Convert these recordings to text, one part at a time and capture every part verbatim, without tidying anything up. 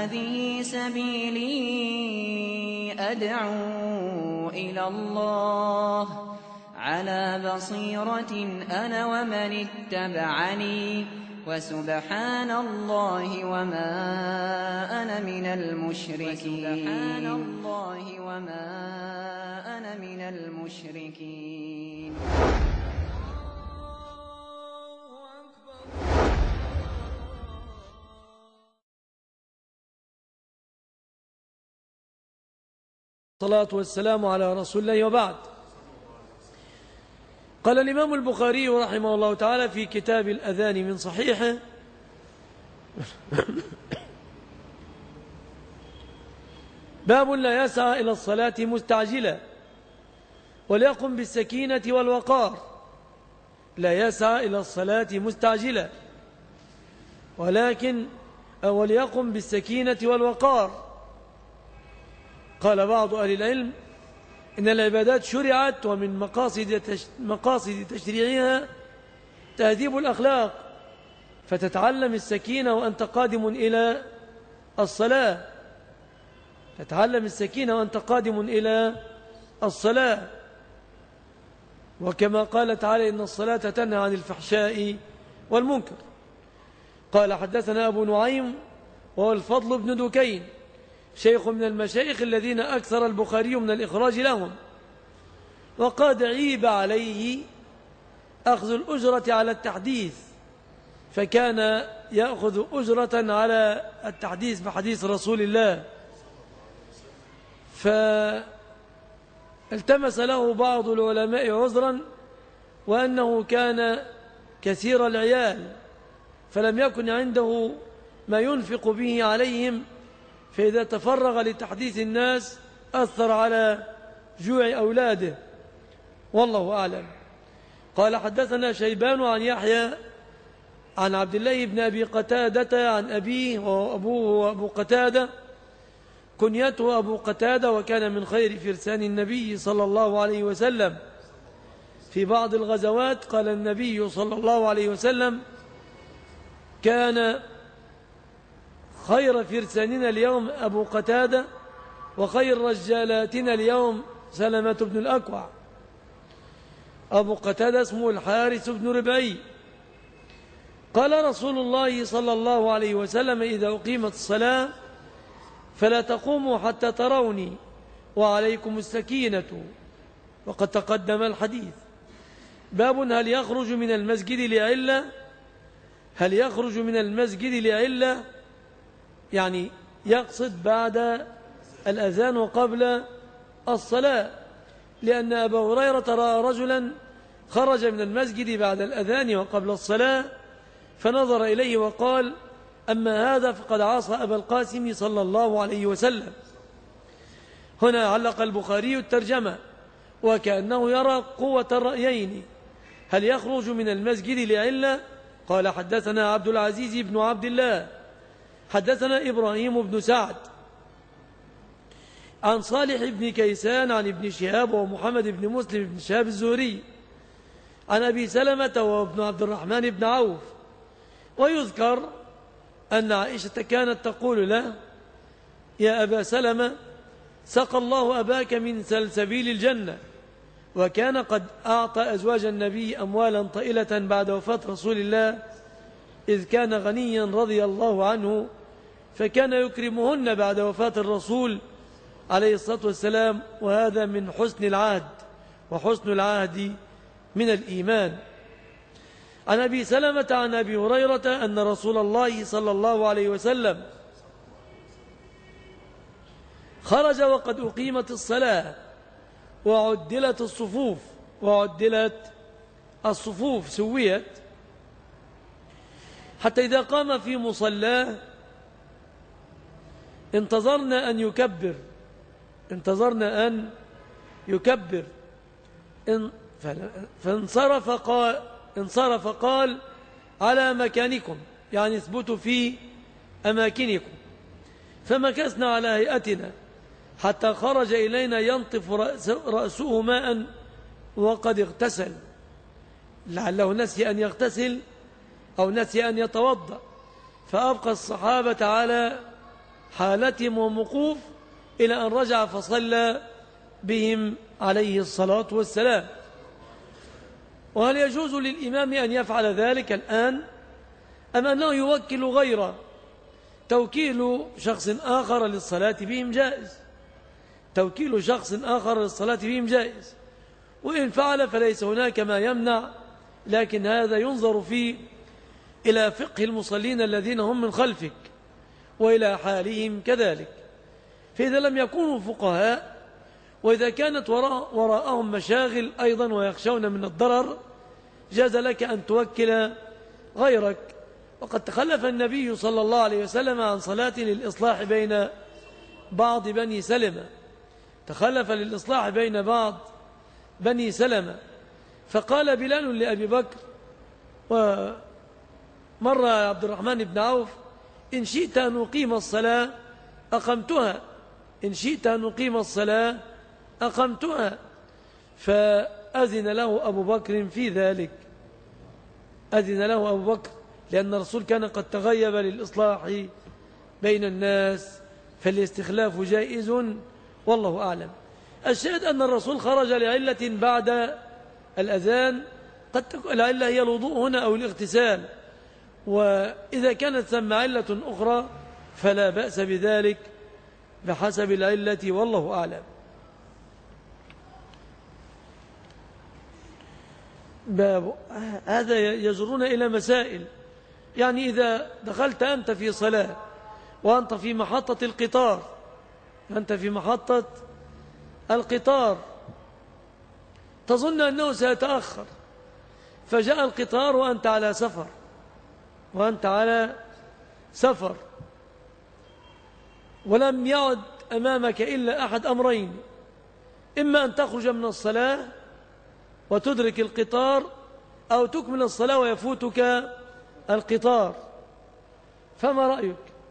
هذه سبيلي أدعو إلى الله على بصيرة أنا ومن اتبعني وسبحان الله وما أنا من المشركين سبحان الله وما أنا من المشركين. الصلاة والسلام على رسول الله وبعد. قال الإمام البخاري رحمه الله تعالى في كتاب الأذان من صحيحه: باب لا يسعى إلى الصلاة مستعجلا وليقم بالسكينة والوقار. لا يسعى إلى الصلاة مستعجلا ولكن وليقم بالسكينة والوقار. قال بعض أهل العلم إن العبادات شرعت ومن مقاصد مقاصد تشريعها تهذيب الأخلاق، فتتعلم السكينة وأنت قادم إلى الصلاة تتعلم السكينة وأنت قادم إلى الصلاة وكما قال تعالى: إن الصلاة تنهى عن الفحشاء والمنكر. قال: حدثنا أبو نعيم وهو الفضل بن دكين، شيخ من المشايخ الذين أكثر البخاري من الإخراج لهم، وقد عيب عليه أخذ الأجرة على التحديث، فكان يأخذ أجرة على التحديث بحديث رسول الله، فالتمس له بعض العلماء عذرا وأنه كان كثير العيال فلم يكن عنده ما ينفق به عليهم، فإذا تفرغ لتحديث الناس أثر على جوع أولاده، والله أعلم. قال: حدثنا شيبان عن يحيى عن عبد الله بن أبي قتادة عن أبيه وأبوه أبو قتادة، كنيته أبو قتادة، وكان من خير فرسان النبي صلى الله عليه وسلم. في بعض الغزوات قال النبي صلى الله عليه وسلم: كان خير فرساننا اليوم أبو قتادة، وخير رجالاتنا اليوم سلمة بن الأكوع. أبو قتادة اسمه الحارث بن ربعي. قال رسول الله صلى الله عليه وسلم: إذا أقيمت الصلاة فلا تقوموا حتى تروني وعليكم السكينة. وقد تقدم الحديث. باب: هل يخرج من المسجد لعلة هل يخرج من المسجد لعلة يعني يقصد بعد الأذان وقبل الصلاة، لأن أبا هريرة رأى رجلا خرج من المسجد بعد الأذان وقبل الصلاة فنظر إليه وقال: أما هذا فقد عصى أبا القاسم صلى الله عليه وسلم. هنا علق البخاري الترجمة وكأنه يرى قوة الرأيين: هل يخرج من المسجد لعلة؟ قال: حدثنا عبد العزيز بن عبد الله حدثنا إبراهيم بن سعد عن صالح بن كيسان عن ابن شهاب ومحمد بن مسلم بن شهاب الزهري عن أبي سلمة وابن عبد الرحمن بن عوف. ويذكر أن عائشة كانت تقول له: يا أبا سلمة، سقى الله أباك من سلسبيل الجنة. وكان قد أعطى أزواج النبي أموالا طائلة بعد وفاة رسول الله، إذ كان غنيا رضي الله عنه، فكان يكرمهن بعد وفاة الرسول عليه الصلاة والسلام، وهذا من حسن العهد، وحسن العهد من الإيمان. عن أبي سلمة عن أبي هريرة أن رسول الله صلى الله عليه وسلم خرج وقد أقيمت الصلاة وعدلت الصفوف وعدلت الصفوف سويت، حتى إذا قام في مصلاه انتظرنا أن يكبر انتظرنا أن يكبر فانصرف قال انصرف قال: على مكانكم، يعني اثبتوا في أماكنكم. فمكثنا على هيئتنا حتى خرج إلينا ينطف رأسه ماء وقد اغتسل، لعله نسي أن يغتسل أو نسي أن يتوضأ، فأبقى الصحابة على حالتهم وموقوف إلى أن رجع فصلى بهم عليه الصلاة والسلام. وهل يجوز للإمام أن يفعل ذلك الآن أم أنه يوكل غيره؟ توكيل شخص آخر للصلاة بهم جائز، توكيل شخص آخر للصلاة بهم جائز، وإن فعل فليس هناك ما يمنع، لكن هذا ينظر فيه إلى فقه المصلين الذين هم من خلفك وإلى حالهم كذلك. فإذا لم يكونوا فقهاء وإذا كانت وراء وراءهم مشاغل أيضا ويخشون من الضرر جاز لك أن توكل غيرك. وقد تخلف النبي صلى الله عليه وسلم عن صلاة للإصلاح بين بعض بني سلمة، تخلف للإصلاح بين بعض بني سلمة، فقال بلال لأبي بكر ومر عبد الرحمن بن عوف: إن شئت أن أقيم الصلاة أقمتها، إن شئت أن أقيم الصلاة أقمتها. فأذن له أبو بكر في ذلك، أذن له أبو بكر، لأن الرسول كان قد تغيب للإصلاح بين الناس، فالاستخلاف جائز والله أعلم. الشاهد أن الرسول خرج لعلة بعد الأذان، قد تكون العلة هي الوضوء هنا أو الاغتسال، وإذا كانت ثم علة أخرى فلا بأس بذلك بحسب العلة والله أعلم. باب هذا يجرون إلى مسائل. يعني إذا دخلت أنت في صلاة وأنت في محطة القطار، أنت في محطة القطار تظن أنه سيتأخر، فجاء القطار وأنت على سفر وأنت على سفر ولم يعد أمامك إلا أحد أمرين: إما أن تخرج من الصلاة وتدرك القطار، أو تكمل الصلاة ويفوتك القطار. فما رأيك؟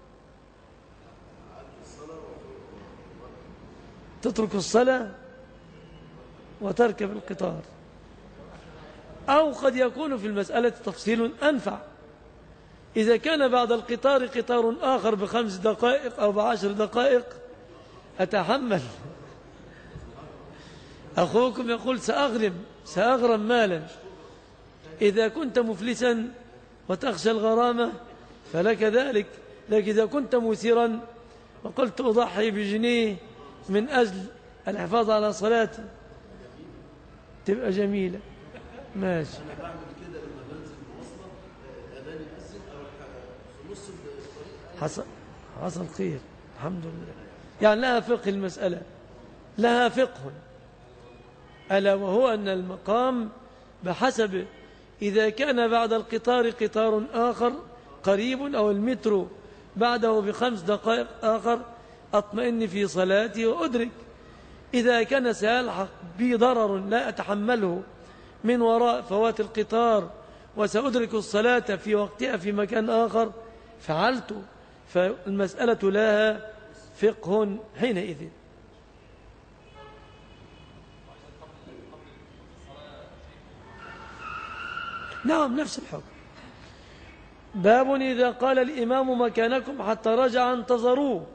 تترك الصلاة وتركب القطار، أو قد يكون في المسألة تفصيل أنفع. إذا كان بعد القطار قطار آخر بخمس دقائق أو بعشر دقائق أتحمل. أخوكم يقول سأغرم سأغرم مالا. إذا كنت مفلسا وتخشى الغرامة فلك ذلك، لكن إذا كنت مثيرا وقلت أضحي بجنيه من أجل الحفاظ على صلاتي تبقى جميلة. ماشي. حصل حصل خير الحمد لله. يعني لها فقه المسألة، لها فقه، ألا وهو أن المقام بحسب إذا كان بعد القطار قطار آخر قريب أو المترو بعده بخمس دقائق آخر أطمئن في صلاتي وأدرك. إذا كان سيلحق بي ضرر لا أتحمله من وراء فوات القطار وسأدرك الصلاة في وقتها في مكان آخر فعلت، فالمسألة لها فقه حينئذ. نعم نفس الحكم. باب إذا قال الإمام مكانكم حتى رجع انتظروه.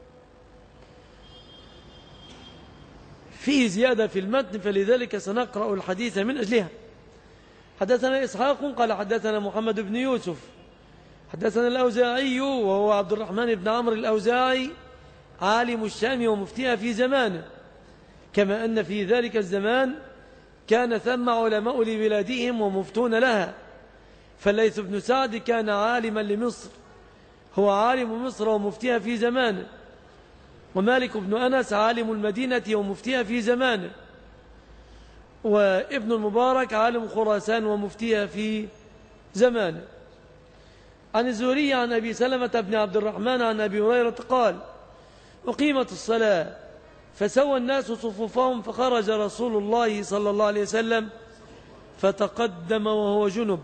فيه زيادة في المتن فلذلك سنقرأ الحديث من أجلها. حدثنا إسحاق قال حدثنا محمد بن يوسف حدثنا الأوزاعي وهو عبد الرحمن بن عمرو الأوزاعي عالم الشام ومفتيها في زمانه، كما أن في ذلك الزمان كان ثم علماء لبلادهم ومفتون لها. فالليث بن سعد كان عالما لمصر، هو عالم مصر ومفتيها في زمانه. ومالك بن أنس عالم المدينة ومفتيها في زمانه. وابن المبارك عالم خراسان ومفتيها في زمانه. عن الزهري عن أبي سلمة بن عبد الرحمن عن أبي هريرة قال: أقيمت الصلاة فسوى الناس صفوفهم فخرج رسول الله صلى الله عليه وسلم فتقدم وهو جنب،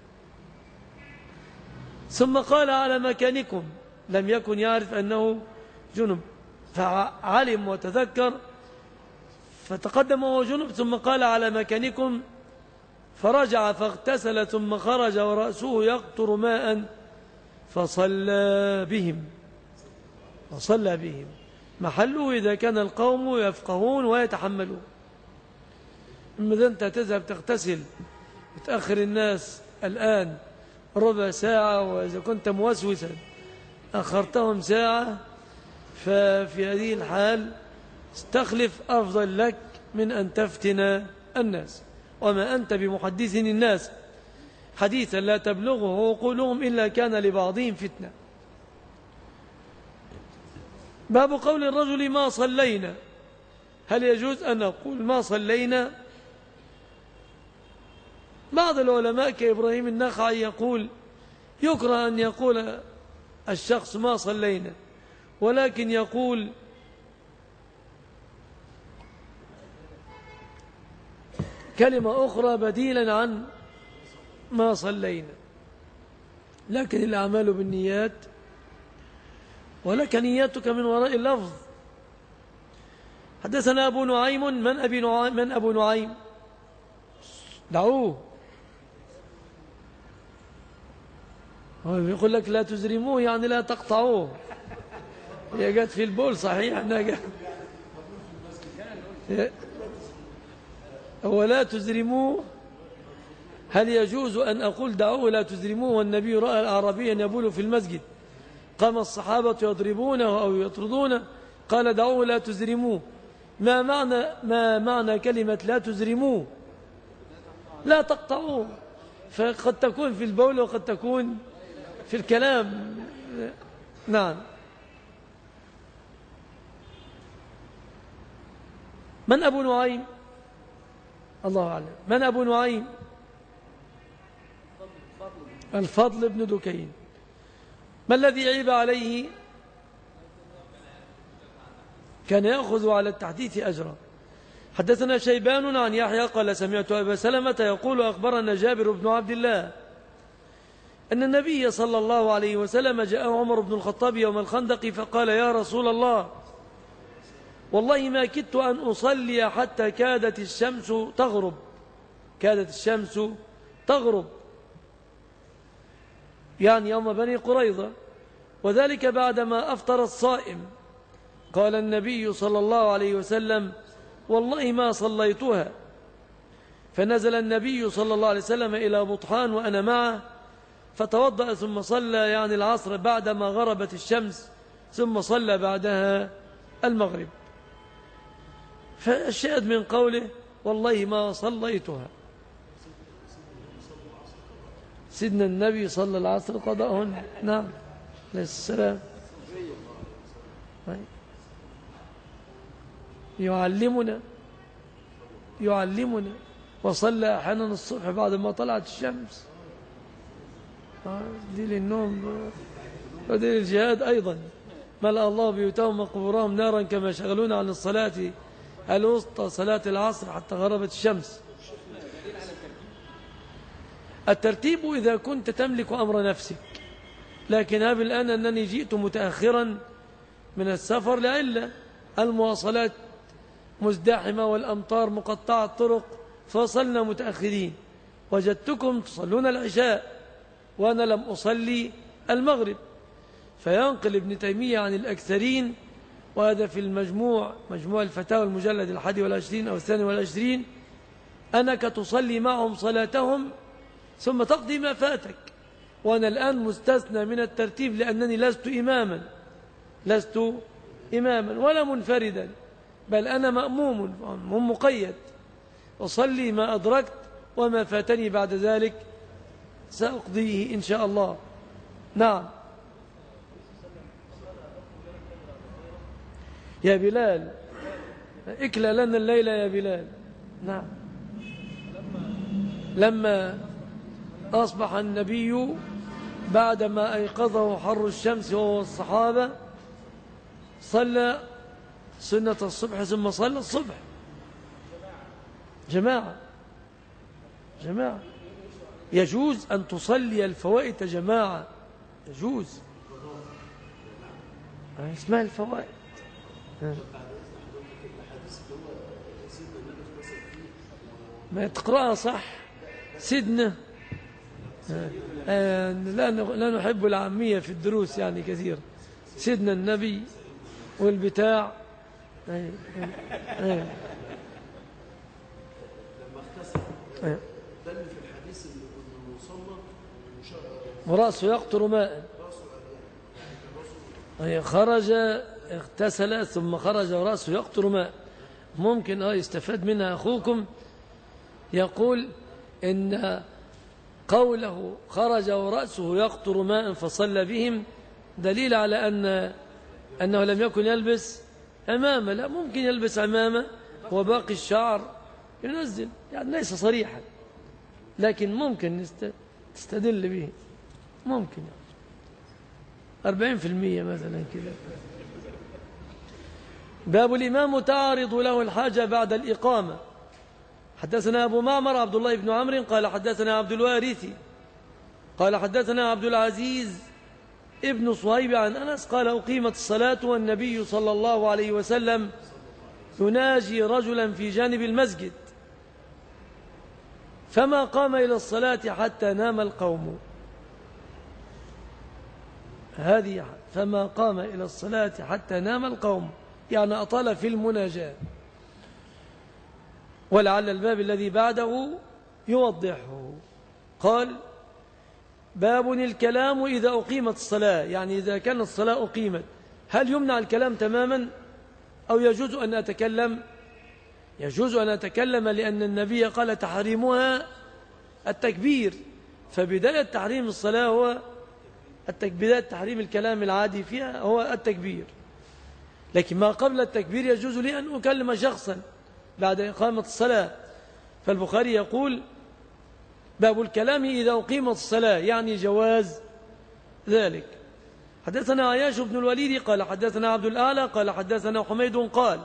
ثم قال: على مكانكم. لم يكن يعرف أنه جنب فعلم وتذكر، فتقدم وهو جنب ثم قال: على مكانكم، فرجع فاغتسل ثم خرج ورأسه يقطر ماء فصلى بهم. وصلى بهم. محله إذا كان القوم يفقهون ويتحملون. إذا أنت تذهب تغتسل وتأخر الناس الآن ربع ساعة، وإذا كنت موسوسا أخرتهم ساعة، ففي هذه الحال استخلف أفضل لك من أن تفتن الناس. وما أنت بمحدث الناس حديثا لا تبلغه عقولهم إلا كان لبعضهم فتنة. باب قول الرجل ما صلينا. هل يجوز أن نقول ما صلينا؟ بعض العلماء كإبراهيم النخعي يقول يكره أن يقول الشخص ما صلينا، ولكن يقول كلمة أخرى بديلا عن ما صلينا. لكن الأعمال بالنيات، ولك نيتك من وراء اللفظ. حدثنا أبو نعيم. من أبي نعيم؟ من أبو نعيم؟ دعوه. هو يقول لك لا تزرموه يعني لا تقطعوه. هي جت في البول صحيح انها جت. هو لا تزرموه. هل يجوز أن أقول دعوه لا تزرموه والنبي رأى الأعرابيا يبول في المسجد، قام الصحابة يضربونه أو يطردونه، قال دعوه لا تزرموه. ما معنى ما معنى كلمة لا تزرموه؟ لا تقطعوه. فقد تكون في البول وقد تكون في الكلام. نعم. من أبو نعيم؟ الله أعلم. من أبو نعيم؟ الفضل بن دكين. ما الذي عيب عليه؟ كان يأخذ على التحديث أجرا. حدثنا شيبان عن يحيى قال سمعت أبا سلمة يقول أخبرنا جابر بن عبد الله أن النبي صلى الله عليه وسلم جاء عمر بن الخطاب يوم الخندق فقال يا رسول الله والله ما كدت أن أصلي حتى كادت الشمس تغرب. كادت الشمس تغرب يعني يوم بني قريظة، وذلك بعدما أفطر الصائم. قال النبي صلى الله عليه وسلم والله ما صليتها. فنزل النبي صلى الله عليه وسلم إلى بطحان وأنا معه فتوضأ ثم صلى يعني العصر بعدما غربت الشمس، ثم صلى بعدها المغرب. فالشاهد من قوله والله ما صليتها. سيدنا النبي صلى العصر قضاءهن. نعم عليه السلام. يعلمنا يعلمنا وصلى أحيانا الصبح بعد ما طلعت الشمس. دي للنوم ودي للجهاد أيضا. ملأ الله بيوتهم وقبورهم نارا كما شغلون عن الصلاة الوسطى صلاة العصر حتى غربت الشمس. الترتيب إذا كنت تملك أمر نفسك، لكن هذا الآن أنني جئت متأخرا من السفر لعلة المواصلات مزدحمة والأمطار مقطعة الطرق، فوصلنا متأخرين. وجدتكم تصلون العشاء وأنا لم أصلي المغرب. فينقل ابن تيمية عن الأكثرين، وهذا في المجموع مجموع الفتاوى المجلد الحادي والعشرين أو الثاني والعشرين، أنك تصلي معهم صلاتهم ثم تقضي ما فاتك. وأنا الآن مستثنى من الترتيب لأنني لست إماما لست إماما ولا منفردا، بل أنا مأموم هم مقيد. أصلي ما أدركت وما فاتني بعد ذلك سأقضيه إن شاء الله. نعم يا بلال اكلى لنا الليلة يا بلال. نعم. لما أصبح النبي بعدما أيقظه حر الشمس وهو الصحابة صلى سنة الصبح ثم صلى الصبح جماعة جماعة. يجوز أن تصلي الفوائد جماعة، يجوز، اسمها الفوائد. ما تقرأها صح سيدنا. لا لا نحب العامية في الدروس يعني كثير. سيدنا النبي والبتاع. أيوة. أيوة. لما اغتسل أيوة. دل في الحديث انه صلى ورأسه يقطر ماء. أي خرج اغتسل ثم خرج ورأسه يقطر ماء. ممكن اه يستفاد منها أخوكم، يقول إن قوله خرج ورأسه يقطر ماء فصلى بهم دليل على أن أنه لم يكن يلبس عمامة. لا، ممكن يلبس عمامة وباقي الشعر ينزل، يعني ليس صريحا، لكن ممكن تستدل به، ممكن يعني أربعين في المية مثلا كده. باب الإمام تعرض له الحاجة بعد الإقامة. حدثنا أبو معمر عبد الله بن عمرو قال حدثنا عبد الوارث قال حدثنا عبد العزيز ابن صهيب عن أنس قال أقيمت الصلاة والنبي صلى الله عليه وسلم يناجي رجلا في جانب المسجد فما قام إلى الصلاة حتى نام القوم. هذه فما قام إلى الصلاة حتى نام القوم، يعني أطال في المناجاة. ولعل الباب الذي بعده يوضحه. قال باب الكلام إذا أقيمت الصلاة، يعني إذا كانت الصلاة أقيمت هل يمنع الكلام تماما أو يجوز أن أتكلم؟ يجوز أن أتكلم، لأن النبي قال تحريمها التكبير، فبداية تحريم الصلاة هو التكبير، تحريم الكلام العادي فيها هو التكبير. لكن ما قبل التكبير يجوز لي أن أكلم شخصا بعد إقامة الصلاة. فالبخاري يقول باب الكلام إذا أقيمت الصلاة، يعني جواز ذلك. حدثنا عياش بن الوليد قال حدثنا عبد الأعلى قال حدثنا حميد قال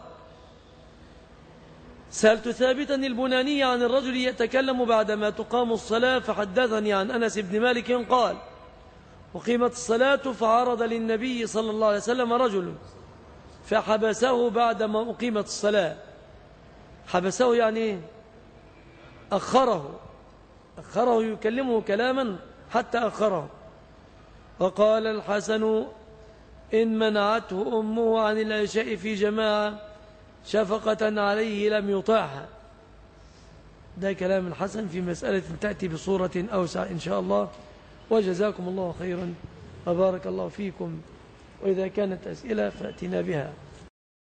سألت ثابتا البناني عن الرجل يتكلم بعدما تقام الصلاة فحدثني عن أنس بن مالك قال أقيمت الصلاة فعرض للنبي صلى الله عليه وسلم رجل فحبسه بعدما أقيمت الصلاة. حبسه يعني أخره أخره يكلمه كلاما حتى أخره. وقال الحسن إن منعته أمه عن العشاء في جماعة شفقة عليه لم يطعها. ده كلام الحسن في مسألة تأتي بصورة أوسع إن شاء الله. وجزاكم الله خيرا وبارك الله فيكم، وإذا كانت أسئلة فأتنا بها.